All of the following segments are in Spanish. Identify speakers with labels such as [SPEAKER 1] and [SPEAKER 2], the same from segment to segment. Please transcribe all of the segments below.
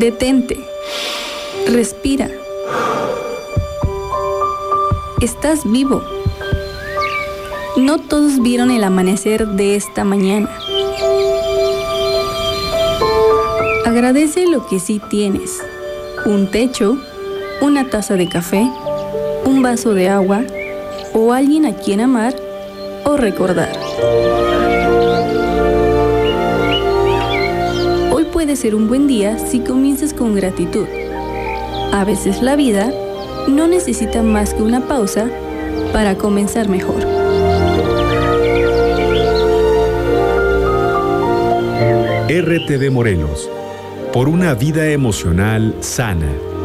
[SPEAKER 1] Detente. Respira. Estás vivo. No todos vieron el amanecer de esta mañana. Agradece lo que sí tienes. Un techo, una taza de café, un vaso de agua, o alguien a quien amar o recordar. Hoy puede ser un buen día si comienzas con gratitud. A veces la vida no necesita más que una pausa para comenzar mejor.
[SPEAKER 2] RTV Morelos, por una vida emocional sana.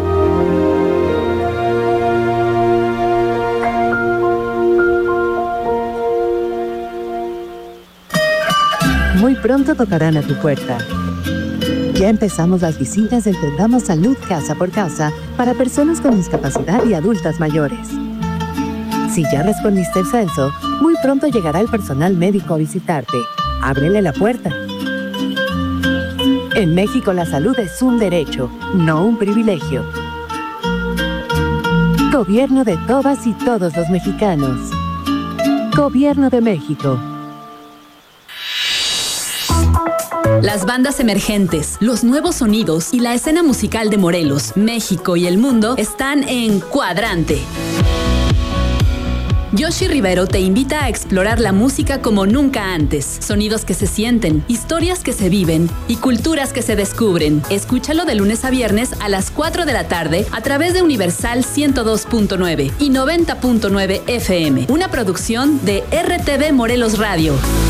[SPEAKER 3] Muy pronto tocarán a tu puerta. Ya empezamos las visitas del programa Salud Casa por Casa para personas con discapacidad y adultas mayores. Si ya respondiste el censo, muy pronto llegará el personal médico a visitarte. Ábrele la puerta. En México la salud es un derecho, no un privilegio. Gobierno de todas y todos los mexicanos. Gobierno de México.
[SPEAKER 4] Las bandas emergentes, los nuevos sonidos y la escena musical de Morelos, México y el mundo están en Cuadrante. Yoshi Rivero te invita a explorar la música como nunca antes. Sonidos que se sienten, historias que se viven y culturas que se descubren. Escúchalo de lunes a viernes a las 4 de la tarde a través de Universal 102.9 y 90.9 FM. Una producción de RTV Morelos Radio.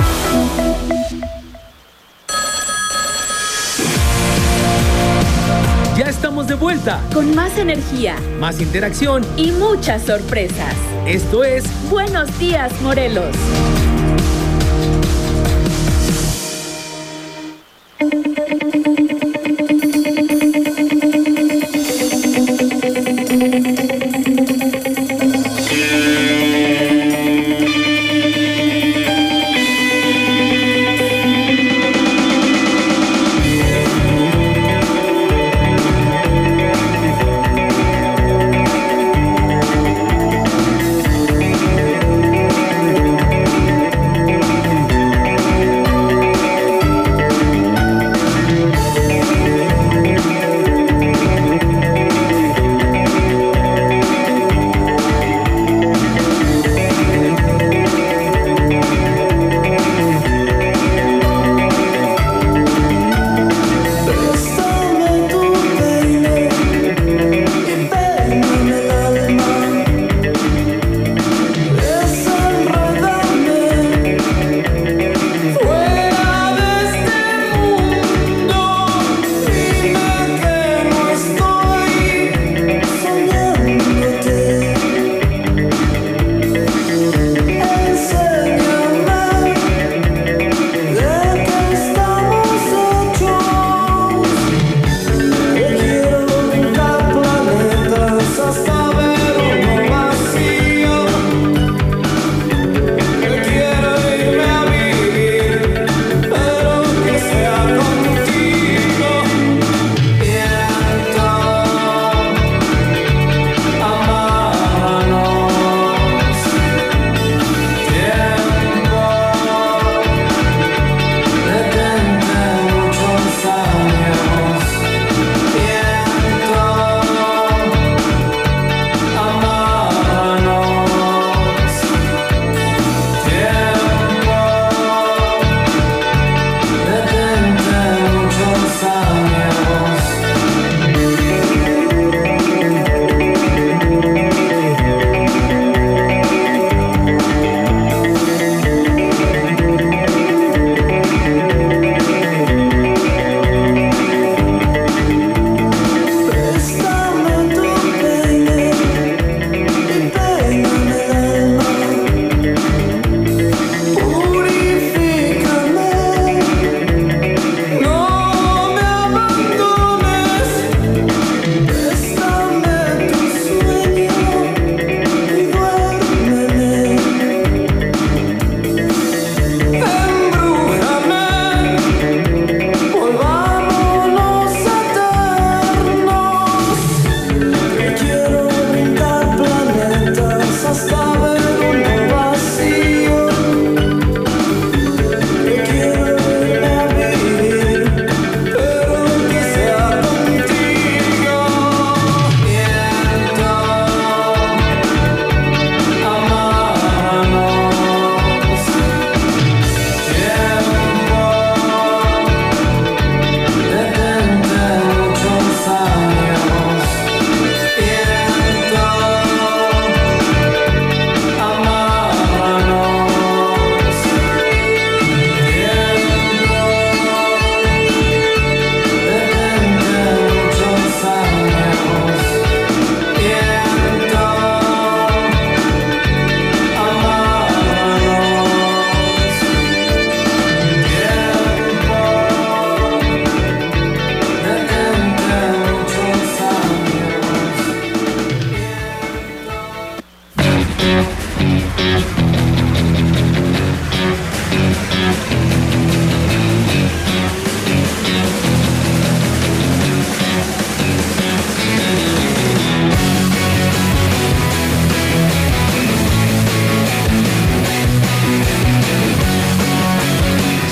[SPEAKER 5] Ya estamos de vuelta.
[SPEAKER 6] Con más energía,
[SPEAKER 5] más interacción
[SPEAKER 6] y muchas sorpresas.
[SPEAKER 5] Esto es
[SPEAKER 6] Buenos Días, Morelos.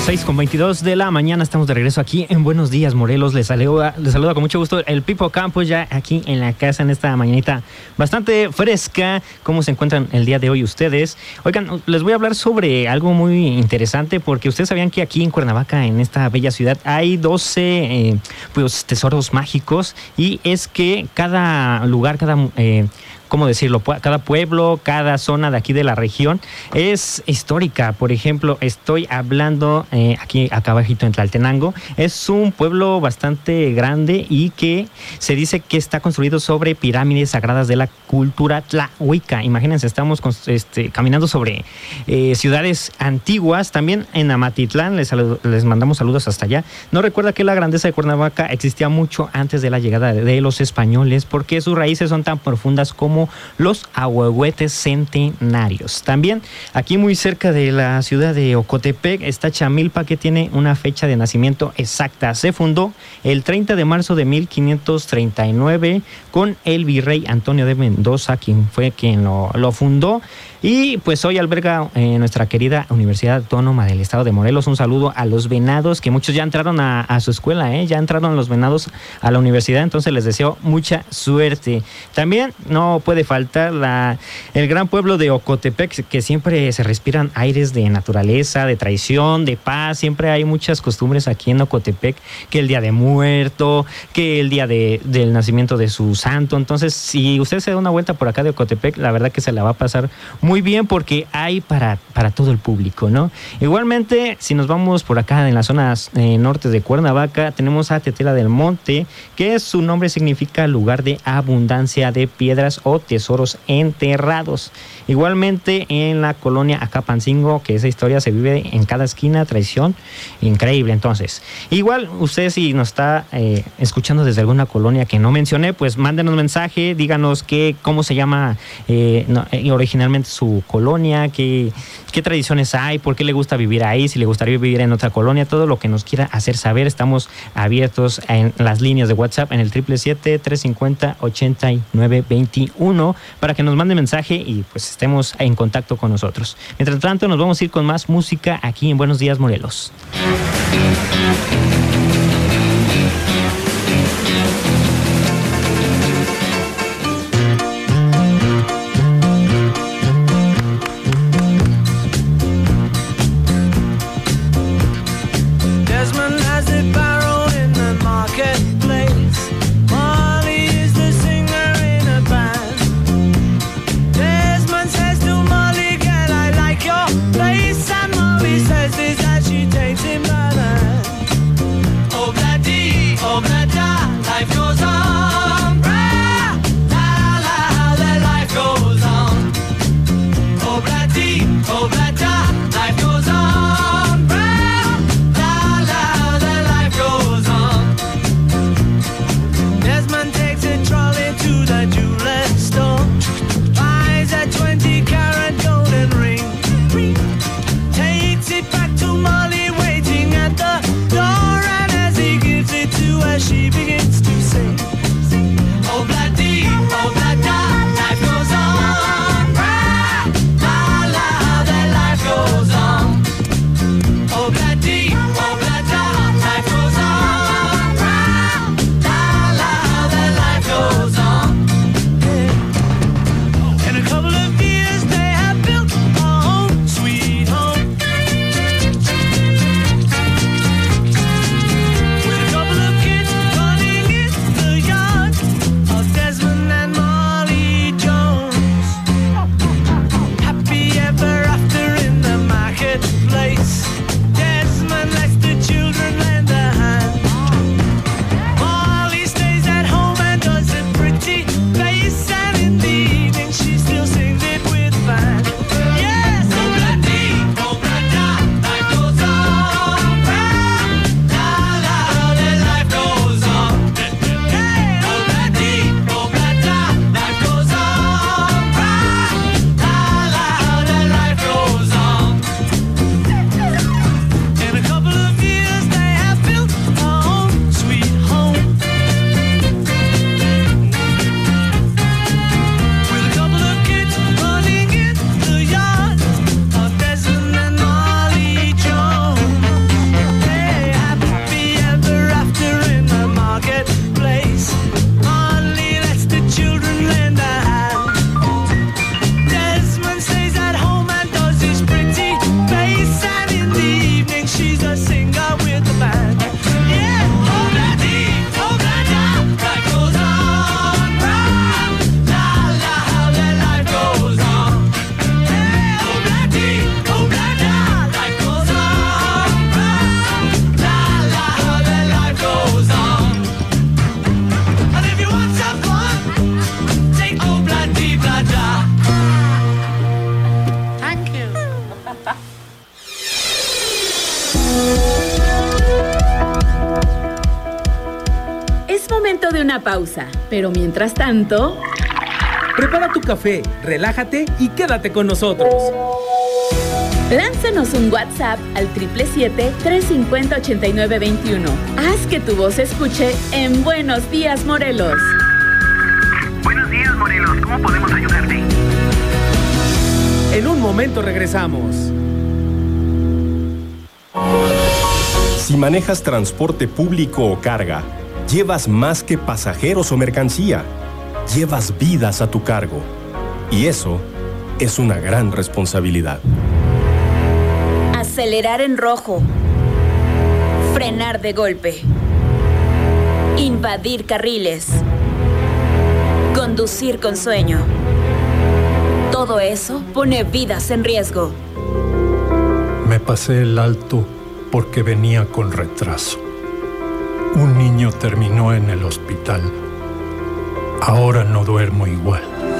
[SPEAKER 7] 6:22 de la mañana, estamos de regreso aquí en Buenos Días, Morelos. Les saluda con mucho gusto el Pipo Campos, ya aquí en la casa en esta mañanita bastante fresca. ¿Cómo se encuentran el día de hoy ustedes? Oigan, les voy a hablar sobre algo muy interesante, porque ustedes sabían que aquí en Cuernavaca, en esta bella ciudad, hay 12 tesoros mágicos, y es que cada lugar, ¿cómo decirlo? Cada pueblo, cada zona de aquí de la región es histórica. Por ejemplo, estoy hablando aquí acá abajito en Tlaltenango. Es un pueblo bastante grande y que se dice que está construido sobre pirámides sagradas de la cultura tlahuica. Imagínense, estamos caminando sobre ciudades antiguas. También en Amatitlán, les mandamos saludos hasta allá. No recuerda que la grandeza de Cuernavaca existía mucho antes de la llegada de los españoles, porque sus raíces son tan profundas como los ahuehuetes centenarios. También aquí muy cerca de la ciudad de Ocotepec está Chamilpa, que tiene una fecha de nacimiento exacta. Se fundó el 30 de marzo de 1539 con el virrey Antonio de Mendoza, quien fue quien lo fundó. Y pues hoy alberga nuestra querida Universidad Autónoma del Estado de Morelos. Un saludo a los venados, que muchos ya entraron a su escuela, ya entraron los venados a la universidad, entonces les deseo mucha suerte. También no puede faltar el gran pueblo de Ocotepec, que siempre se respiran aires de naturaleza, de tradición, de paz. Siempre hay muchas costumbres aquí en Ocotepec, que el Día de Muerto, que el día del nacimiento de su santo. Entonces, si usted se da una vuelta por acá de Ocotepec, la verdad que se la va a pasar muy bien, porque hay para todo el público, ¿no? Igualmente, si nos vamos por acá en las zonas norte de Cuernavaca, tenemos a Tetela del Monte, que su nombre significa lugar de abundancia de piedras o tesoros enterrados. Igualmente en la colonia Acapancingo, que esa historia se vive en cada esquina, tradición increíble. Entonces, igual usted, si nos está escuchando desde alguna colonia que no mencioné, pues mándenos un mensaje, díganos cómo se llama originalmente su colonia, qué tradiciones hay, por qué le gusta vivir ahí, si le gustaría vivir en otra colonia, todo lo que nos quiera hacer saber. Estamos abiertos en las líneas de WhatsApp en el 777-350-8921 para que nos mande mensaje y pues estemos en contacto con nosotros. Mientras tanto, nos vamos a ir con más música aquí en Buenos Días, Morelos.
[SPEAKER 8] Place and Molly says this as she takes him by the hand.
[SPEAKER 6] Es momento de una pausa, pero mientras tanto,
[SPEAKER 5] Prepara tu café, relájate y quédate con nosotros.
[SPEAKER 6] lánzanos un WhatsApp al 777-350-8921. Haz que tu voz se escuche en Buenos Días, Morelos.
[SPEAKER 8] Buenos días, Morelos. ¿Cómo podemos ayudarte?
[SPEAKER 5] En un momento regresamos.
[SPEAKER 9] Si manejas transporte público o carga, llevas más que pasajeros o mercancía. Llevas vidas a tu cargo. Y eso es una gran responsabilidad.
[SPEAKER 10] Acelerar en rojo. Frenar de golpe. Invadir carriles. Conducir con sueño. Todo eso pone vidas en riesgo.
[SPEAKER 11] Me pasé el alto porque venía con retraso. Un niño terminó en el hospital. Ahora no duermo igual.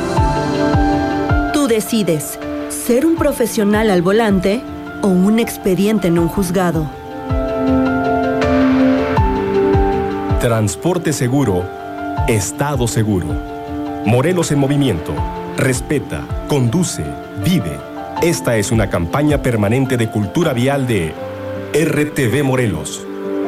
[SPEAKER 12] Tú decides, ser un profesional al volante o un expediente en un juzgado.
[SPEAKER 9] Transporte seguro, Estado seguro. Morelos en movimiento. Respeta, conduce, vive. Esta es una campaña permanente de cultura vial de RTV Morelos.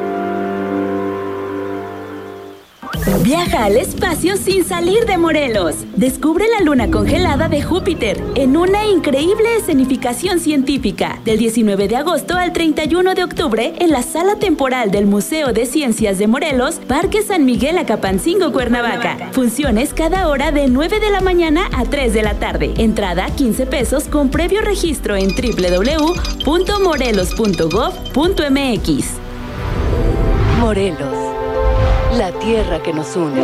[SPEAKER 4] Viaja al espacio sin salir de Morelos. Descubre la luna congelada de Júpiter en una increíble escenificación científica del 19 de agosto al 31 de octubre en la sala temporal del Museo de Ciencias de Morelos, Parque San Miguel Acapancingo, Cuernavaca. Funciones cada hora de 9 de la mañana a 3 de la tarde. Entrada 15 pesos con previo registro en www.morelos.gov.mx.
[SPEAKER 3] Morelos, la tierra que nos une.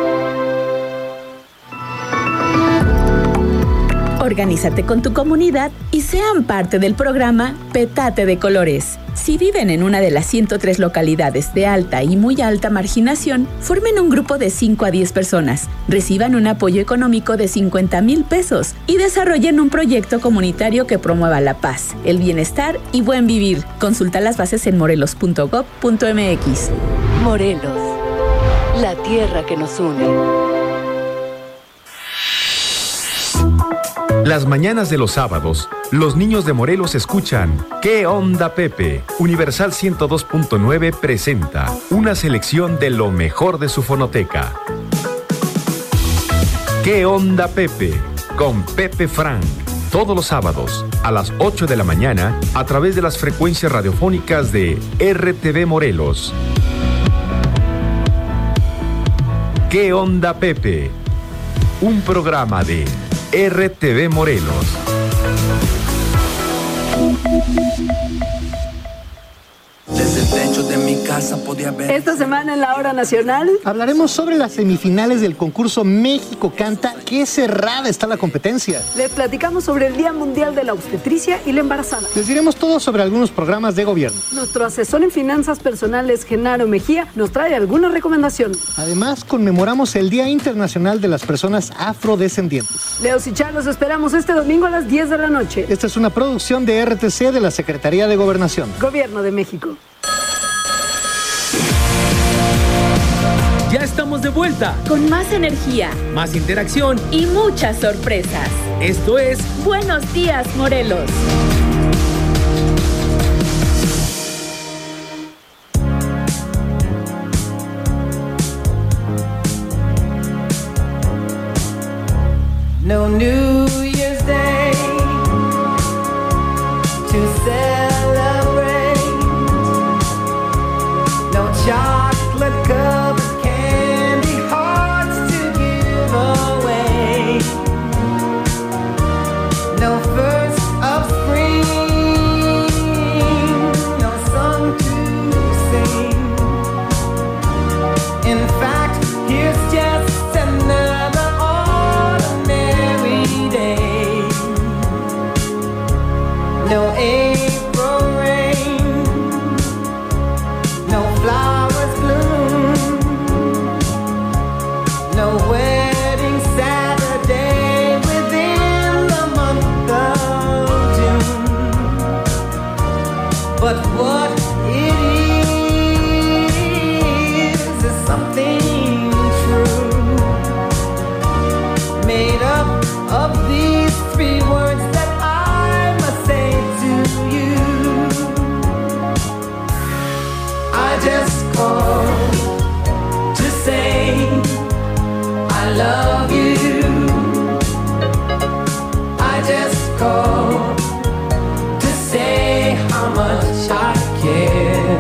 [SPEAKER 6] Organízate con tu comunidad y sean parte del programa Petate de Colores. Si viven en una de las 103 localidades de alta y muy alta marginación, formen un grupo de 5 a 10 personas, reciban un apoyo económico de 50,000 pesos y desarrollen un proyecto comunitario que promueva la paz, el bienestar y buen vivir. Consulta las bases en morelos.gov.mx.
[SPEAKER 3] Morelos, la tierra que nos une.
[SPEAKER 2] Las mañanas de los sábados, los niños de Morelos escuchan ¿Qué onda, Pepe? Universal 102.9 presenta una selección de lo mejor de su fonoteca. ¿Qué onda, Pepe? Con Pepe Frank. Todos los sábados, a las 8 de la mañana, a través de las frecuencias radiofónicas de RTV Morelos. ¿Qué onda, Pepe? Un programa de RTV Morelos.
[SPEAKER 13] Desde el techo de mi casa podía ver.
[SPEAKER 14] Esta semana en la Hora Nacional
[SPEAKER 15] hablaremos sobre las semifinales del concurso México Canta. Qué cerrada está la competencia.
[SPEAKER 14] Les platicamos sobre el Día Mundial de la Obstetricia y la Embarazada.
[SPEAKER 15] Les diremos todo sobre algunos programas de gobierno.
[SPEAKER 14] Nuestro asesor en finanzas personales, Genaro Mejía, nos trae alguna recomendación.
[SPEAKER 15] Además, conmemoramos el Día Internacional de las Personas Afrodescendientes.
[SPEAKER 14] Leos y Char, los esperamos este domingo a las 10 de la noche.
[SPEAKER 15] Esta es una producción de RTC de la Secretaría de Gobernación.
[SPEAKER 14] Gobierno de México.
[SPEAKER 5] Ya estamos de vuelta.
[SPEAKER 6] Con más energía,
[SPEAKER 5] más interacción
[SPEAKER 6] y muchas sorpresas.
[SPEAKER 5] Esto es
[SPEAKER 6] Buenos Días, Morelos.
[SPEAKER 16] No New Year's Day to celebrate. No chocolate covered candy hearts to give away. No first of spring, no song to sing. In fact, here's just another ordinary day. No April but what it is something true, made up of these three words that I must say to you. I just called to say I love you. I just called to say how much I care.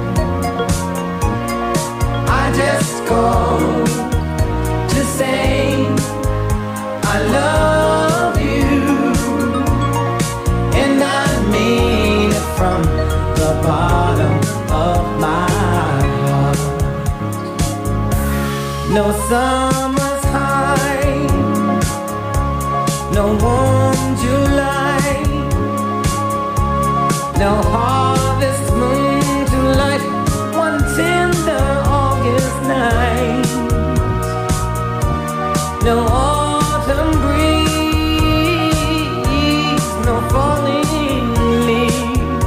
[SPEAKER 16] I just called to say I love you, and I mean it from the bottom of my heart. No summer's high, no warm July, no harvest moon to light one tender August night, no autumn breeze, no falling leaves,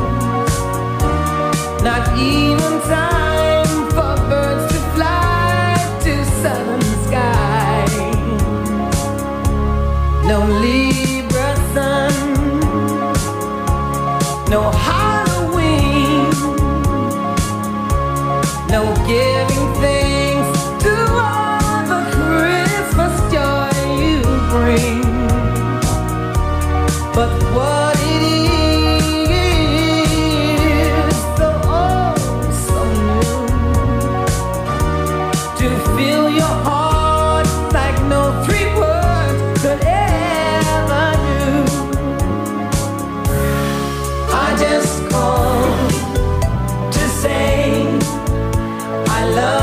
[SPEAKER 16] not even time for birds to fly to southern skies, no Libra sun, no Halloween, no giving thanks to all the Christmas joy you bring. But what it is, so oh, so new, to fill your heart like no three words could ever do. I just called to say I love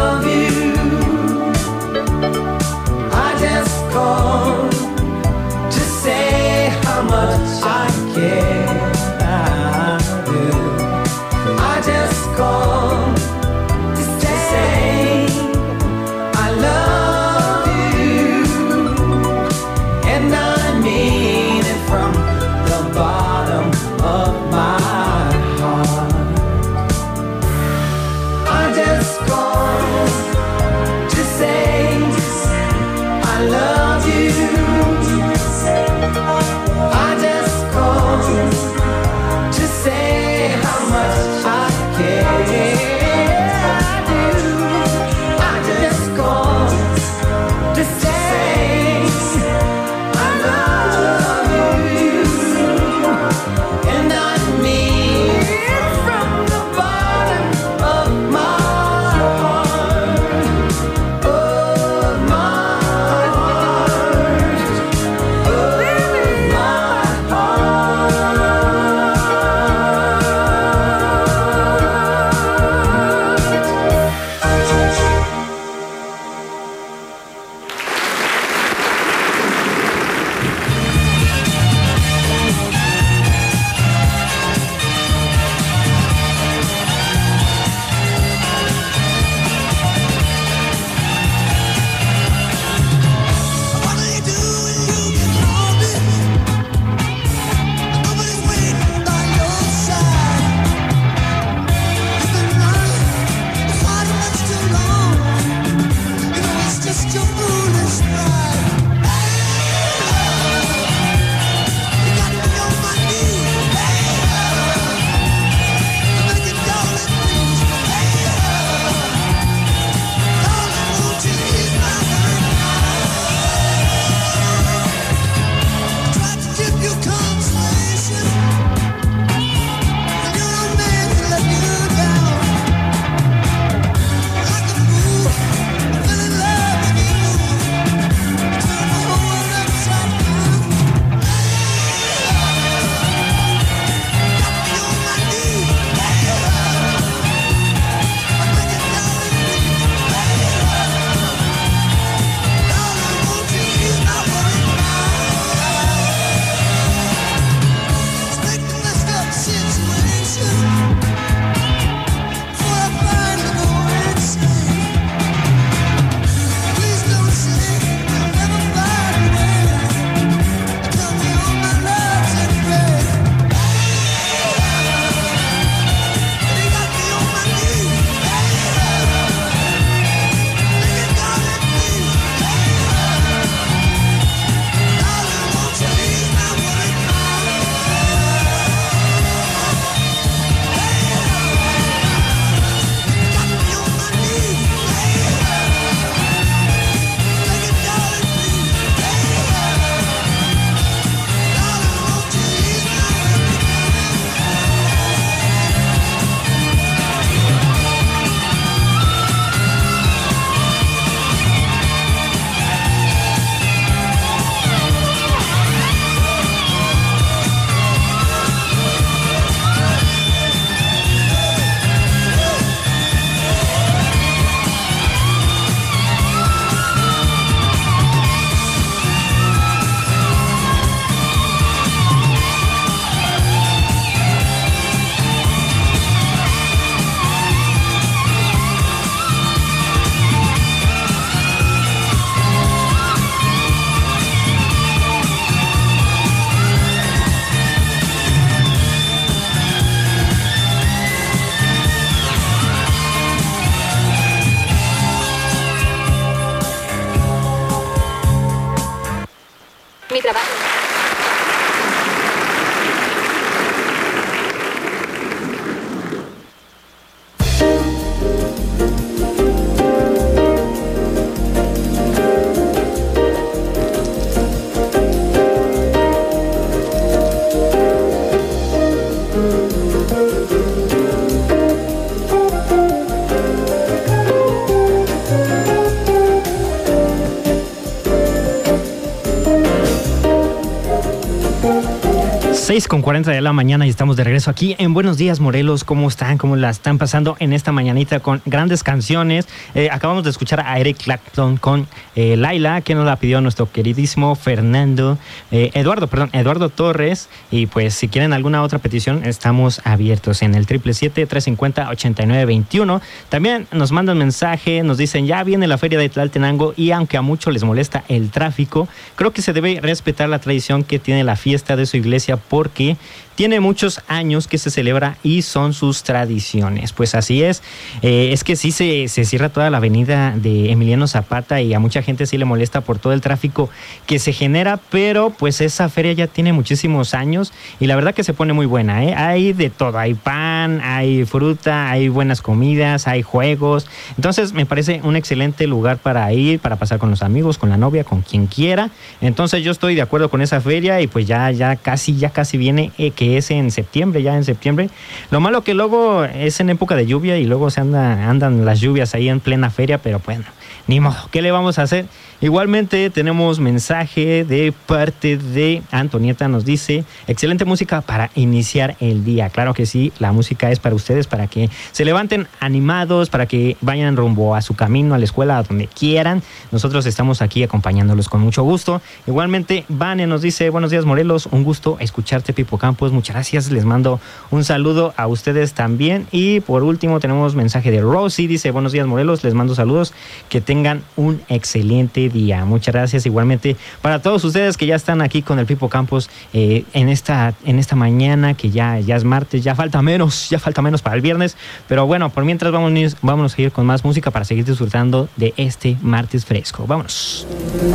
[SPEAKER 7] 6:40 de la mañana y estamos de regreso aquí en Buenos Días, Morelos. ¿Cómo están? ¿Cómo la están pasando en esta mañanita con grandes canciones? Acabamos de escuchar a Eric Clapton con Laila, que nos la pidió nuestro queridísimo Eduardo Torres. Y pues si quieren alguna otra petición, estamos abiertos en el 777-350-8921. También nos mandan mensaje, nos dicen, ya viene la feria de Tlaltenango y aunque a muchos les molesta el tráfico, creo que se debe respetar la tradición que tiene la fiesta de su iglesia porque tiene muchos años que se celebra y son sus tradiciones. Pues así es. Es que sí se cierra toda la avenida de Emiliano Zapata y a mucha gente sí le molesta por todo el tráfico que se genera, pero pues esa feria ya tiene muchísimos años y la verdad que se pone muy buena, ¿eh? Hay de todo, hay pan, hay fruta, hay buenas comidas, hay juegos. Entonces me parece un excelente lugar para ir, para pasar con los amigos, con la novia, con quien quiera. Entonces yo estoy de acuerdo con esa feria y pues ya casi viene, que es en septiembre, ya en septiembre. Lo malo que luego es en época de lluvia y luego andan las lluvias ahí en plena feria, pero bueno, ni modo, ¿qué le vamos a hacer? Igualmente tenemos mensaje de parte de Antonieta, nos dice, excelente música para iniciar el día. Claro que sí, la música es para ustedes, para que se levanten animados, para que vayan rumbo a su camino, a la escuela, a donde quieran. Nosotros estamos aquí acompañándolos con mucho gusto. Igualmente, Vane nos dice, buenos días Morelos, un gusto escucharte, Pipo Campos, muchas gracias, les mando un saludo a ustedes también. Y por último tenemos mensaje de Rosy, dice, buenos días Morelos, les mando saludos, que tengan un excelente día. Muchas gracias igualmente para todos ustedes que ya están aquí con el Pipo Campos en esta mañana, que ya es martes, ya falta menos para el viernes, pero bueno, por mientras vámonos a ir con más música para seguir disfrutando de este martes fresco. Vámonos.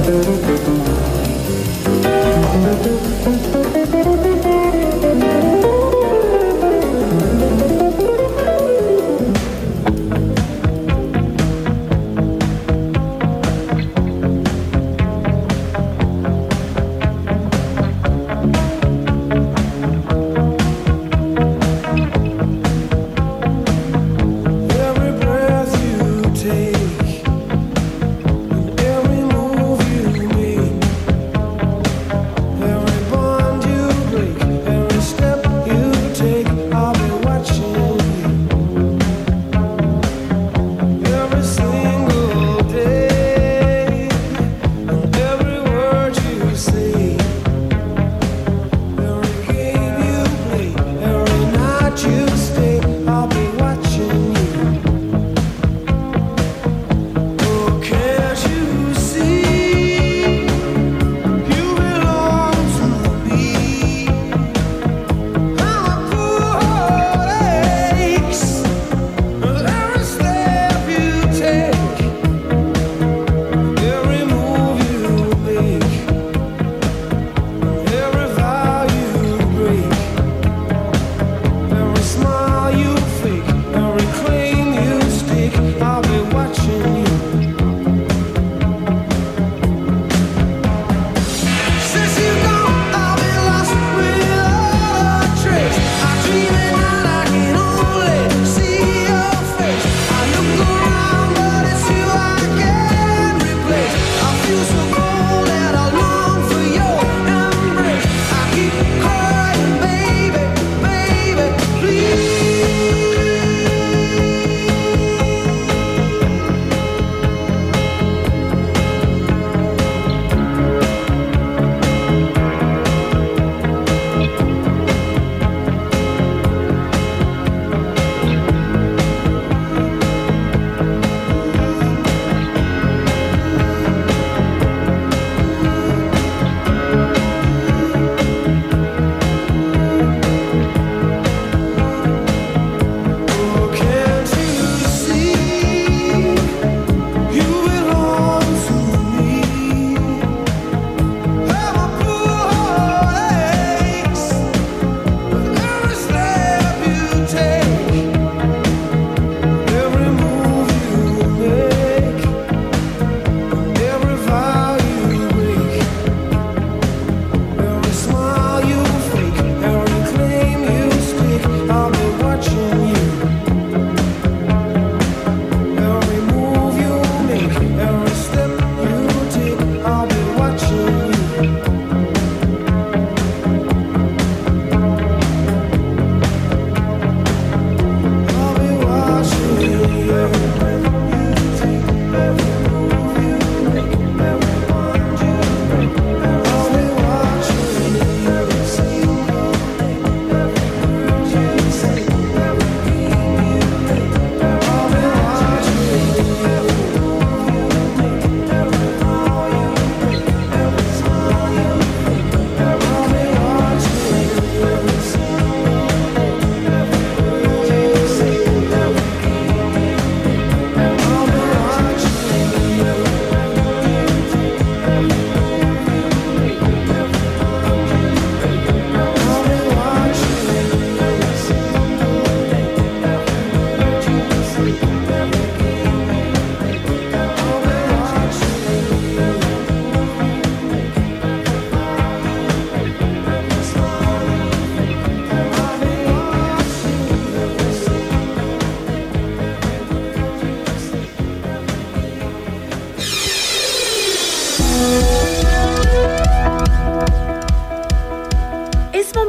[SPEAKER 16] Every breath you take, every move you make.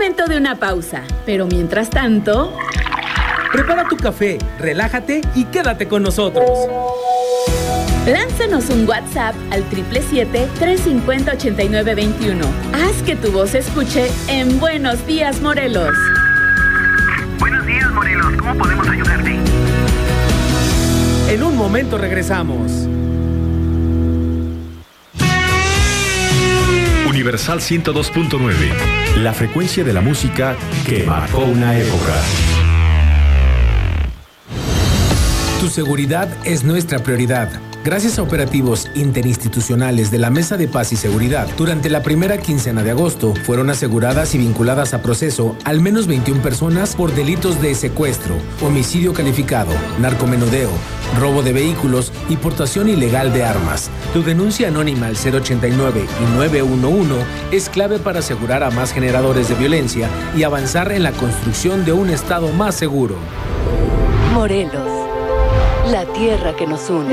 [SPEAKER 6] momento de una pausa. Pero mientras tanto,
[SPEAKER 5] prepara tu café, relájate y quédate con nosotros.
[SPEAKER 6] lánzanos un WhatsApp al 777-350-8921. Haz que tu voz se escuche en Buenos Días, Morelos.
[SPEAKER 8] Buenos días, Morelos. ¿Cómo podemos ayudarte?
[SPEAKER 5] En un momento regresamos.
[SPEAKER 2] Universal 102.9, la frecuencia de la música que marcó una época.
[SPEAKER 17] Tu seguridad es nuestra prioridad. Gracias a operativos interinstitucionales de la Mesa de Paz y Seguridad, durante la primera quincena de agosto fueron aseguradas y vinculadas a proceso al menos 21 personas por delitos de secuestro, homicidio calificado, narcomenudeo, robo de vehículos y portación ilegal de armas. Tu denuncia anónima al 089 y 911 es clave para asegurar a más generadores de violencia y avanzar en la construcción de un Estado más seguro.
[SPEAKER 3] Morelos, la tierra que nos une.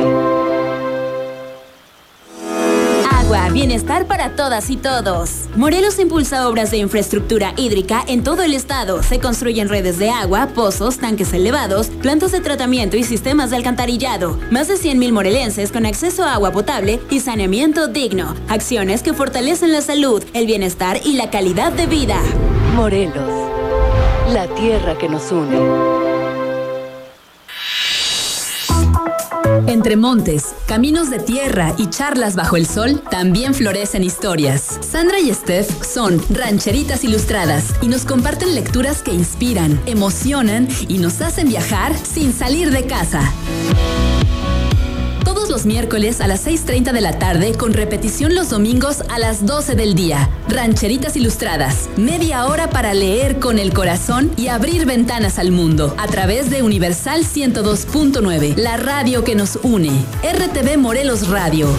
[SPEAKER 10] Agua, bienestar para todas y todos. Morelos impulsa obras de infraestructura hídrica en todo el estado. Se construyen redes de agua, pozos, tanques elevados, plantas de tratamiento y sistemas de alcantarillado. Más de 100,000 morelenses con acceso a agua potable y saneamiento digno. Acciones que fortalecen la salud, el bienestar y la calidad de vida.
[SPEAKER 3] Morelos, la tierra que nos une.
[SPEAKER 4] Entre montes, caminos de tierra y charlas bajo el sol, también florecen historias. Sandra y Steph son rancheritas ilustradas y nos comparten lecturas que inspiran, emocionan y nos hacen viajar sin salir de casa. Todos los miércoles a las 6:30 de la tarde, con repetición los domingos a las 12 del día. Rancheritas Ilustradas, media hora para leer con el corazón y abrir ventanas al mundo. A través de Universal 102.9, la radio que nos une. RTV Morelos Radio.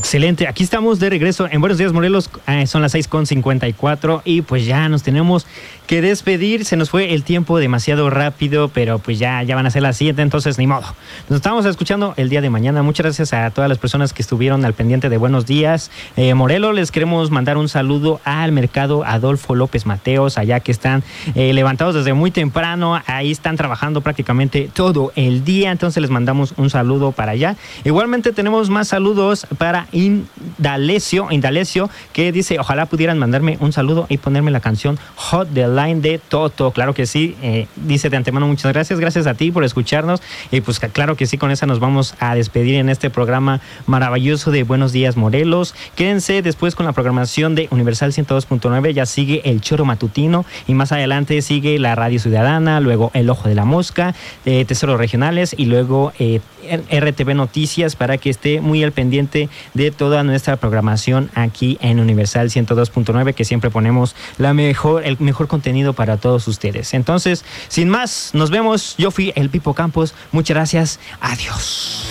[SPEAKER 7] Excelente, aquí estamos de regreso en Buenos Días Morelos, son las 6:54 y pues ya nos tenemos que despedir, se nos fue el tiempo demasiado rápido, pero pues ya van a ser las 7, entonces ni modo. Nos estamos escuchando el día de mañana, muchas gracias a todas las personas que estuvieron al pendiente de Buenos Días Morelos. Les queremos mandar un saludo al mercado Adolfo López Mateos, allá que están levantados desde muy temprano, ahí están trabajando prácticamente todo el día, entonces les mandamos un saludo para allá. Igualmente tenemos más saludos para Indalecio, que dice, ojalá pudieran mandarme un saludo y ponerme la canción Hot the Line de Toto. Claro que sí, dice de antemano muchas gracias a ti por escucharnos y pues claro que sí, con esa nos vamos a despedir en este programa maravilloso de Buenos Días Morelos. Quédense después con la programación de Universal 102.9, ya sigue el Choro Matutino y más adelante sigue la Radio Ciudadana, luego El Ojo de la Mosca, Tesoros Regionales y luego RTV Noticias, para que esté muy al pendiente de toda nuestra programación aquí en Universal 102.9, que siempre ponemos el mejor contenido para todos ustedes. Entonces, sin más, nos vemos. Yo fui el Pipo Campos. Muchas gracias. Adiós.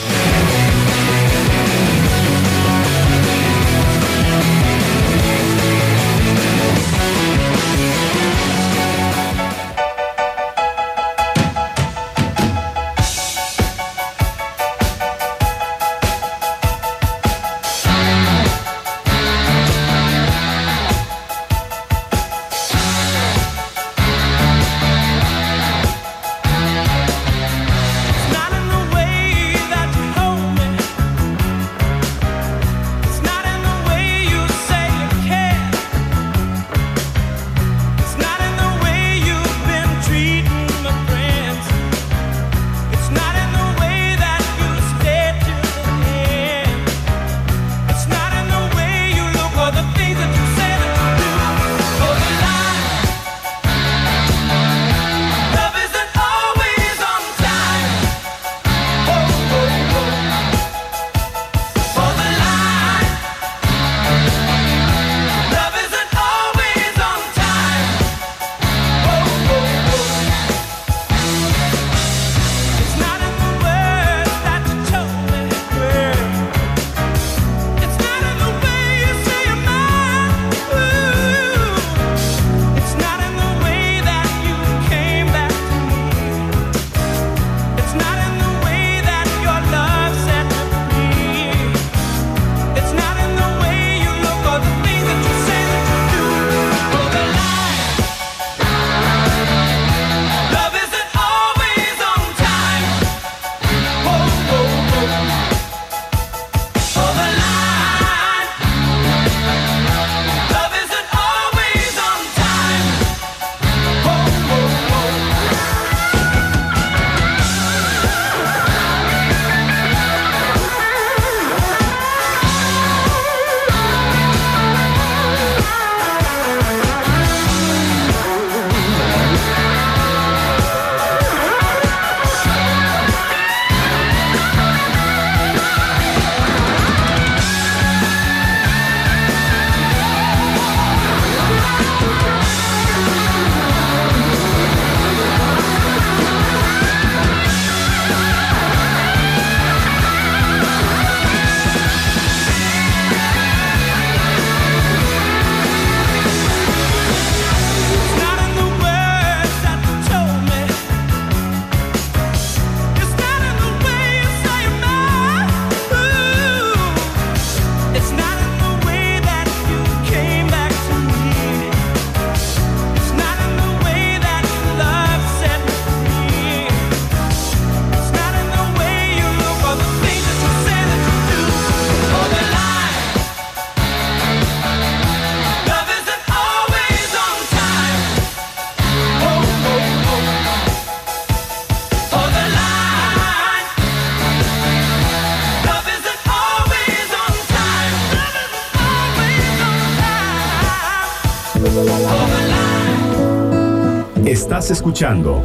[SPEAKER 2] Estás escuchando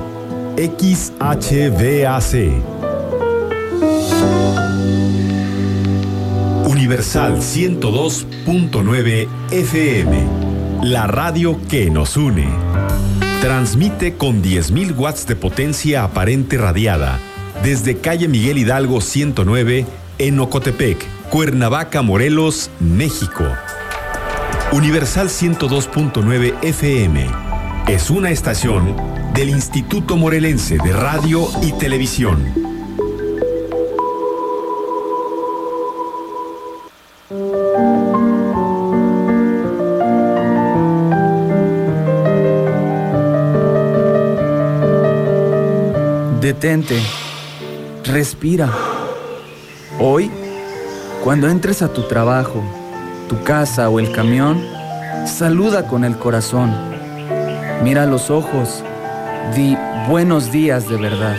[SPEAKER 2] XHVAC Universal 102.9 FM, la radio que nos une. Transmite con 10.000 watts de potencia aparente radiada desde calle Miguel Hidalgo 109 en Ocotepec, Cuernavaca, Morelos, México. Universal 102.9 FM. Es una estación del Instituto Morelense de Radio y Televisión.
[SPEAKER 18] Detente, respira. Hoy, cuando entres a tu trabajo, tu casa o el camión, saluda con el corazón. Mira a los ojos, di buenos días de verdad.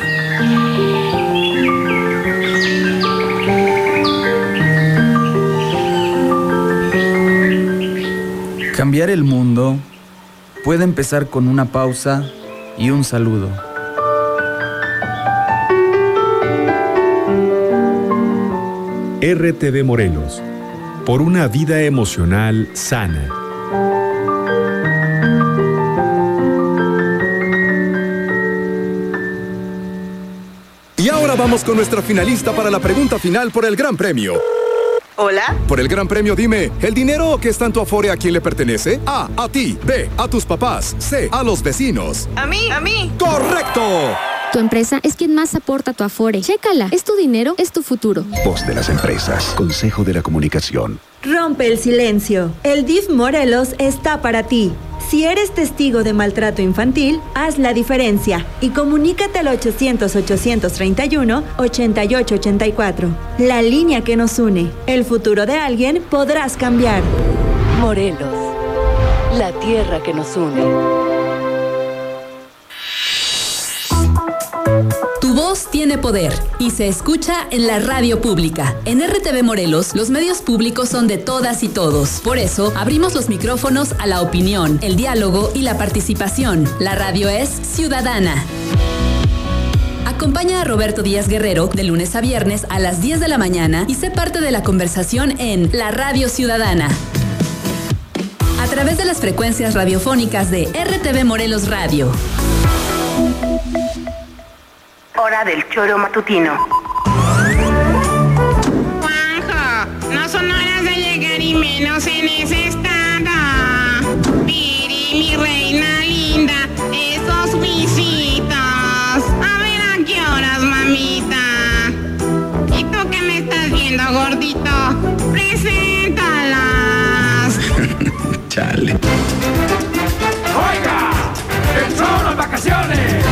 [SPEAKER 18] Cambiar el mundo puede empezar con una pausa y un saludo.
[SPEAKER 2] RTV Morelos, por una vida emocional sana.
[SPEAKER 19] Y ahora vamos con nuestra finalista para la pregunta final por el Gran Premio.
[SPEAKER 20] ¿Hola?
[SPEAKER 19] Por el Gran Premio dime, ¿el dinero que está en tu Afore a quién le pertenece? A ti. B, a tus papás. C, a los vecinos.
[SPEAKER 20] A mí.
[SPEAKER 19] ¡Correcto!
[SPEAKER 21] Tu empresa es quien más aporta a tu Afore. Chécala. Es tu dinero, es tu futuro.
[SPEAKER 22] Voz de las empresas. Consejo de la Comunicación.
[SPEAKER 12] Rompe el silencio. El DIF Morelos está para ti. Si eres testigo de maltrato infantil, haz la diferencia y comunícate al 800-831-8884. La línea que nos une. El futuro de alguien podrás cambiar.
[SPEAKER 3] Morelos, la tierra que nos une.
[SPEAKER 4] Tu voz tiene poder y se escucha en la radio pública. En RTV Morelos, los medios públicos son de todas y todos. Por eso, abrimos los micrófonos a la opinión, el diálogo y la participación. La radio es ciudadana. Acompaña a Roberto Díaz Guerrero de lunes a viernes a las 10 de la mañana y sé parte de la conversación en La Radio Ciudadana. A través de las frecuencias radiofónicas de RTV Morelos Radio.
[SPEAKER 20] Hora del choro matutino.
[SPEAKER 23] Juanjo, no son horas de llegar y menos en ese estado. Piri, mi reina linda, esos visitos. A ver a qué horas, mamita. ¿Y tú qué me estás viendo, gordito? Preséntalas.
[SPEAKER 22] Chale.
[SPEAKER 16] ¡Oiga! ¡El choro en vacaciones!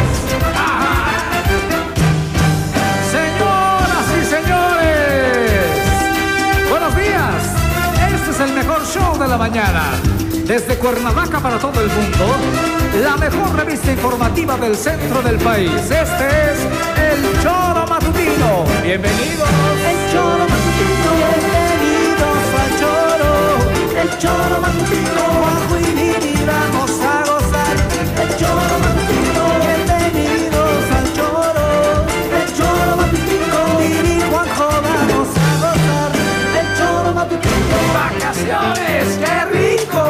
[SPEAKER 24] El mejor show de la mañana. Desde Cuernavaca para todo el mundo, la mejor revista informativa del centro del país. Este es El Choro Matutino. Bienvenidos. El Choro Matutino. Bienvenidos al Choro. El Choro Matutino. Bajo y Lili, vamos a gozar. El Choro Matutino. Bienvenidos al Choro. El Choro Matutino. Lili, Juanjo, vamos a gozar. El Choro Matutino. ¡Vacaciones! ¡Qué rico!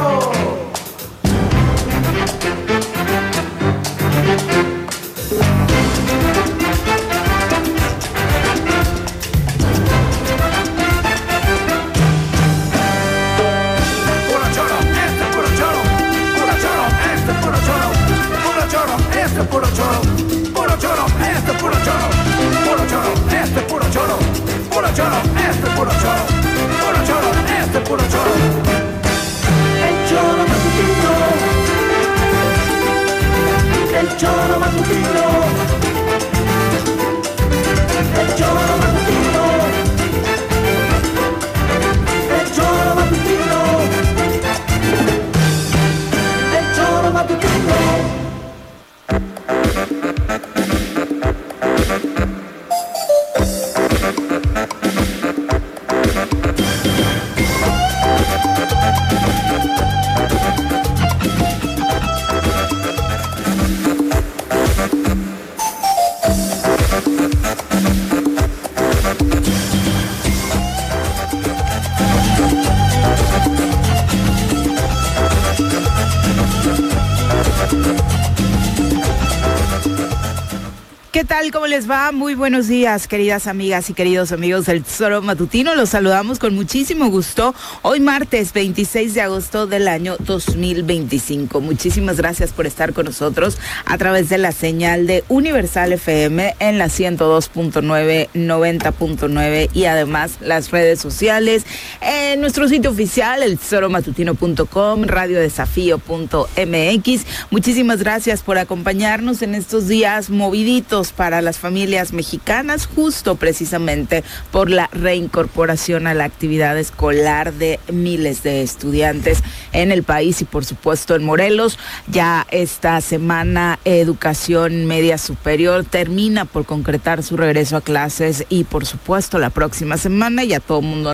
[SPEAKER 1] ¿Qué tal? ¿Cómo les va? Muy buenos días, queridas amigas y queridos amigos del Tesoro Matutino. Los saludamos con muchísimo gusto hoy martes 26 de agosto del año 2025. Muchísimas gracias por estar con nosotros a través de la señal de Universal FM en la 102.9, 90.9 y además las redes sociales, en nuestro sitio oficial, eltesoromatutino.com, radiodesafío.mx. Muchísimas gracias por acompañarnos en estos días moviditos para las familias mexicanas, justo precisamente por la reincorporación a la actividad escolar de miles de estudiantes en el país y por supuesto en Morelos. Ya esta semana Educación Media Superior termina por concretar su regreso a clases y por supuesto la próxima semana ya todo el mundo